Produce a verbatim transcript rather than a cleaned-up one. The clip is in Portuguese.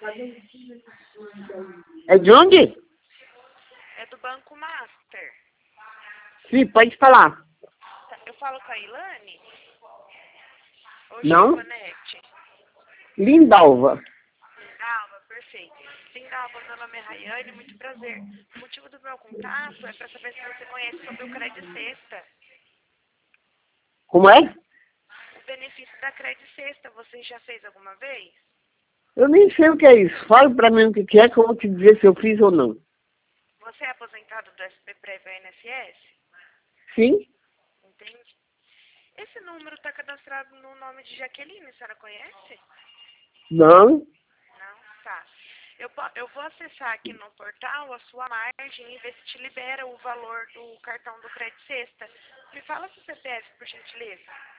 É de onde? É do Banco Master. Sim, pode falar. Tá, eu falo com a Ilane? Ou Não? Chiconete? Lindalva. Lindalva, perfeito. Lindalva, meu nome é Rayane, muito prazer. O motivo do meu contato é para saber se você conhece sobre o Crédito Sexta. Como é? O benefício da Crédito Sexta, você já fez alguma vez? Eu nem sei o que é isso. Fala pra mim o que que é que eu vou te dizer se eu fiz ou não. Você é aposentado do S B Prévio I N S S? Sim? Entendi. Esse número está cadastrado no nome de Jaqueline, a senhora conhece? Não? Não? Tá. Eu, po- eu vou acessar aqui no portal a sua margem e ver se te libera o valor do cartão do Crédito Sexta. Me fala seu C P F, por gentileza.